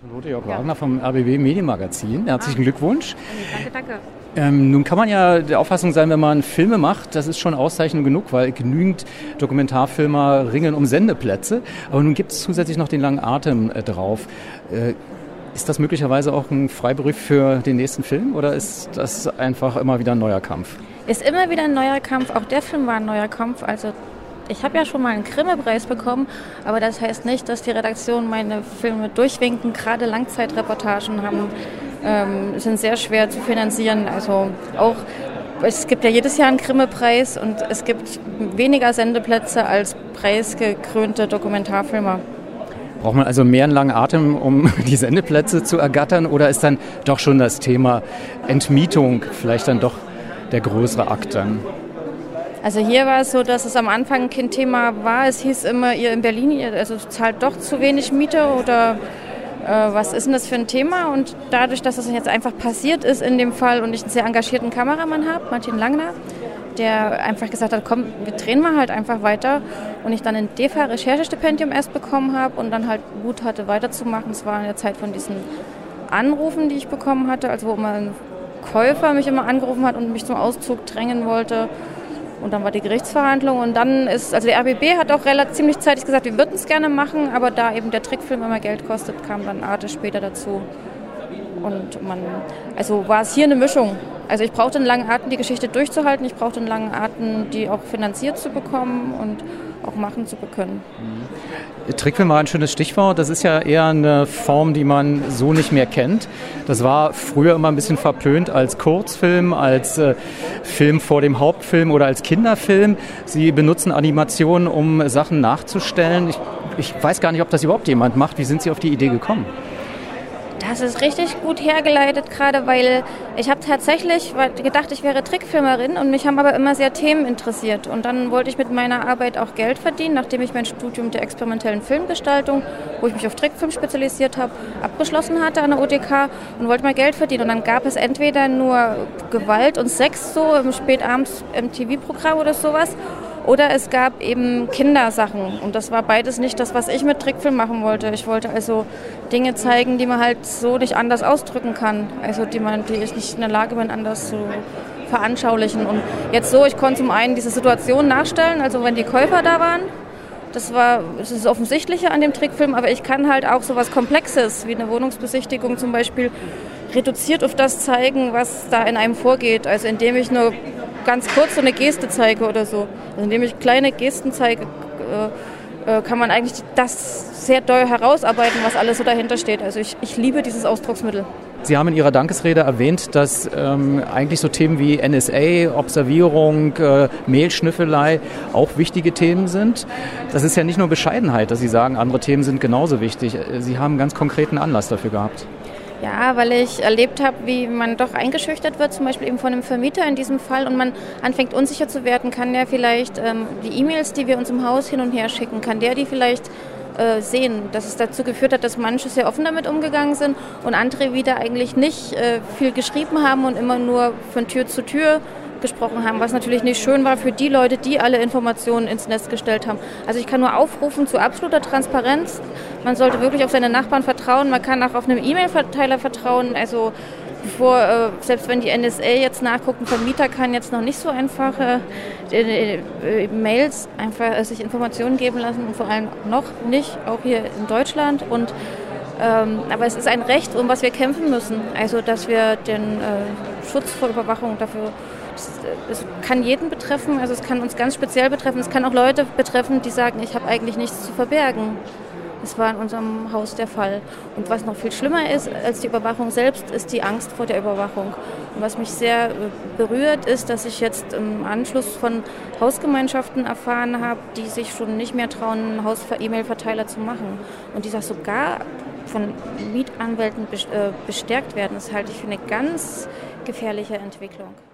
Charlotte Jörg-Wagner vom RBB Medienmagazin. Herzlichen Glückwunsch. Danke. Nun kann man ja der Auffassung sein, wenn man Filme macht, das ist schon Auszeichnung genug, weil genügend Dokumentarfilmer ringen um Sendeplätze. Aber nun gibt es zusätzlich noch den langen Atem drauf. Ist das möglicherweise auch ein Freiberuf für den nächsten Film oder ist das einfach immer wieder ein neuer Kampf? Ist immer wieder ein neuer Kampf. Auch der Film war ein neuer Kampf. Also ich habe ja schon mal einen Grimme-Preis bekommen, aber das heißt nicht, dass die Redaktion meine Filme durchwinken. Gerade Langzeitreportagen sind sehr schwer zu finanzieren. Also auch, es gibt ja jedes Jahr einen Grimme-Preis und es gibt weniger Sendeplätze als preisgekrönte Dokumentarfilmer. Braucht man also mehr einen langen Atem, um die Sendeplätze zu ergattern, oder ist dann doch schon das Thema Entmietung vielleicht dann doch der größere Akt dann? Also hier war es so, dass es am Anfang kein Thema war. Es hieß immer, ihr in Berlin, also zahlt doch zu wenig Miete oder was ist denn das für ein Thema? Und dadurch, dass das jetzt einfach passiert ist in dem Fall und ich einen sehr engagierten Kameramann habe, Martin Langner, der einfach gesagt hat, komm, wir drehen mal halt einfach weiter. Und ich dann ein DEFA-Recherchestipendium erst bekommen habe und dann halt Mut hatte, weiterzumachen. Es war in der Zeit von diesen Anrufen, die ich bekommen hatte, also wo immer ein Käufer mich immer angerufen hat und mich zum Auszug drängen wollte. Und dann war die Gerichtsverhandlung und dann also der RBB hat auch ziemlich zeitig gesagt, wir würden es gerne machen, aber da eben der Trickfilm immer Geld kostet, kam dann Arte später dazu. Und also war es hier eine Mischung. Also ich brauchte einen langen Atem, die Geschichte durchzuhalten, ich brauchte einen langen Atem, die auch finanziert zu bekommen und auch machen zu können. Trickfilm war ein schönes Stichwort. Das ist ja eher eine Form, die man so nicht mehr kennt. Das war früher immer ein bisschen verpönt als Kurzfilm, als Film vor dem Hauptfilm oder als Kinderfilm. Sie benutzen Animationen, um Sachen nachzustellen. Ich weiß gar nicht, ob das überhaupt jemand macht. Wie sind Sie auf die Idee gekommen? Das ist richtig gut hergeleitet gerade, weil ich habe tatsächlich gedacht, ich wäre Trickfilmerin und mich haben aber immer sehr Themen interessiert. Und dann wollte ich mit meiner Arbeit auch Geld verdienen, nachdem ich mein Studium der experimentellen Filmgestaltung, wo ich mich auf Trickfilm spezialisiert habe, abgeschlossen hatte an der UDK und wollte mal Geld verdienen. Und dann gab es entweder nur Gewalt und Sex so im spätabends MTV-Programm oder sowas. Oder es gab eben Kindersachen und das war beides nicht das, was ich mit Trickfilm machen wollte. Ich wollte also Dinge zeigen, die man halt so nicht anders ausdrücken kann, also die ich nicht in der Lage bin, anders zu veranschaulichen. Und jetzt so, ich konnte zum einen diese Situation nachstellen, also wenn die Käufer da waren, das ist das Offensichtliche an dem Trickfilm, aber ich kann halt auch so was Komplexes wie eine Wohnungsbesichtigung zum Beispiel reduziert auf das zeigen, was da in einem vorgeht, also indem ich nur ganz kurz so eine Geste zeige oder so. Also indem ich kleine Gesten zeige, kann man eigentlich das sehr doll herausarbeiten, was alles so dahinter steht. Also ich liebe dieses Ausdrucksmittel. Sie haben in Ihrer Dankesrede erwähnt, dass eigentlich so Themen wie NSA, Observierung, Mailschnüffelei auch wichtige Themen sind. Das ist ja nicht nur Bescheidenheit, dass Sie sagen, andere Themen sind genauso wichtig. Sie haben einen ganz konkreten Anlass dafür gehabt. Ja, weil ich erlebt habe, wie man doch eingeschüchtert wird, zum Beispiel eben von einem Vermieter in diesem Fall und man anfängt unsicher zu werden, kann der vielleicht die E-Mails, die wir uns im Haus hin und her schicken, kann der die vielleicht sehen, dass es dazu geführt hat, dass manche sehr offen damit umgegangen sind und andere wieder eigentlich nicht viel geschrieben haben und immer nur von Tür zu Tür gesprochen haben, was natürlich nicht schön war für die Leute, die alle Informationen ins Netz gestellt haben. Also ich kann nur aufrufen zu absoluter Transparenz. Man sollte wirklich auf seine Nachbarn vertrauen. Man kann auch auf einen E-Mail-Verteiler vertrauen. Also selbst wenn die NSA jetzt nachguckt, ein Vermieter kann jetzt noch nicht so einfach Mails einfach sich Informationen geben lassen und vor allem noch nicht, auch hier in Deutschland. Aber es ist ein Recht, um was wir kämpfen müssen. Also dass wir den Schutz vor Überwachung dafür. Es kann jeden betreffen, also es kann uns ganz speziell betreffen. Es kann auch Leute betreffen, die sagen, ich habe eigentlich nichts zu verbergen. Das war in unserem Haus der Fall. Und was noch viel schlimmer ist als die Überwachung selbst, ist die Angst vor der Überwachung. Und was mich sehr berührt, ist, dass ich jetzt im Anschluss von Hausgemeinschaften erfahren habe, die sich schon nicht mehr trauen, einen E-Mail-Verteiler zu machen. Und die das sogar von Mietanwälten bestärkt werden. Das halte ich für eine ganz gefährliche Entwicklung.